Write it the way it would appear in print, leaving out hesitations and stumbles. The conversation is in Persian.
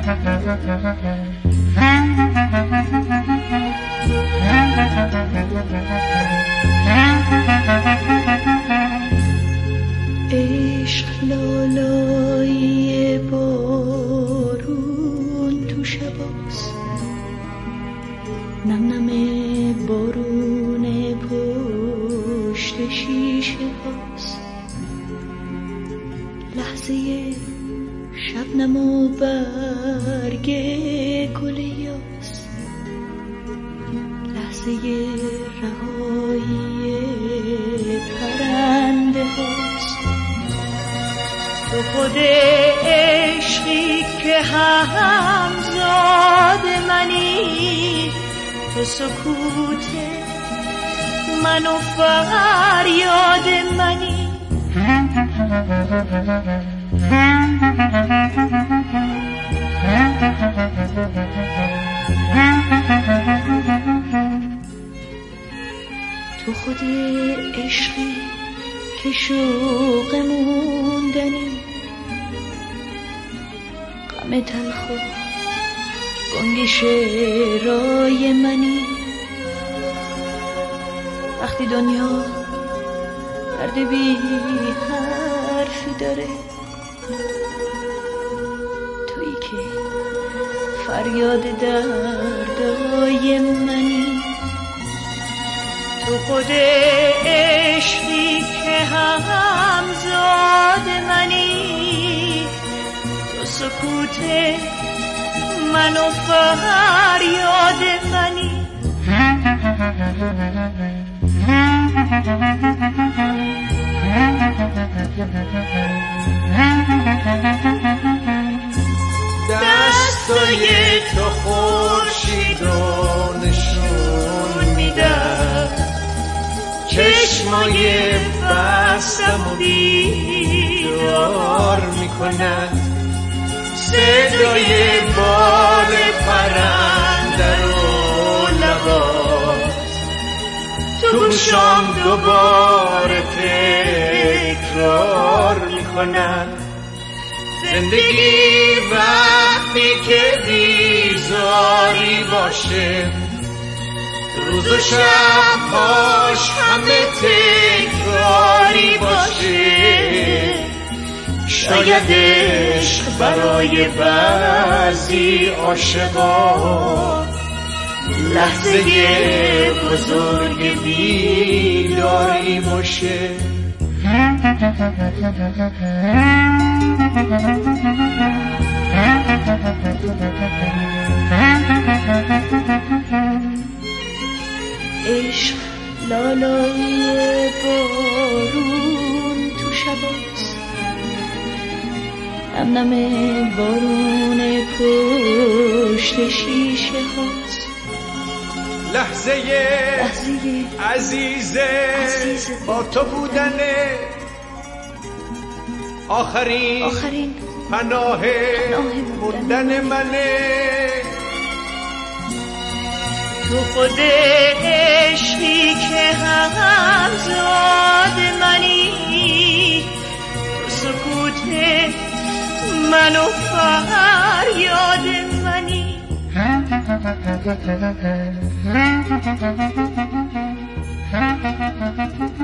عشق لالایی بارون تو شباست، نم نم بارون پشت شیشه هاست، لحظه شبنم و برگ گل یاس، لحظه رهایی پرنده هاست. تو خود عشقی که همزاد منی، تو سکوت من و فریاد منی. تو خود عشقی که شوق موندنی، غم تلخ و گنگ شعرهای منی. وقتی دنیا درد بی حرفی داره، تویی که فریاد دردای منی. تو خود عشقی که همزاد منی، تو سکوت من و فریاد منی. دستای تو خورشید رو نشون میدن، چشمای بستم و بیدار میکنن، صدای بال پرنده رو لباس تو گوشام دوباره تکرار میکنن. زندگی وقتی که بیزاری باشه، روز و شبهاش همه تکراری باشه. شاید عشق برای بعضی عاشقا لحظه بزرگ بیداری باشه. عشق لالای بارون تو شباست، نم نم بارون پشت شیشه هاست. لحظه عزیزه با تو بودنه، آخرین پناه موندن منه. تو خود عشقی که همزاد منی، تو سکوت من و فریاد منی.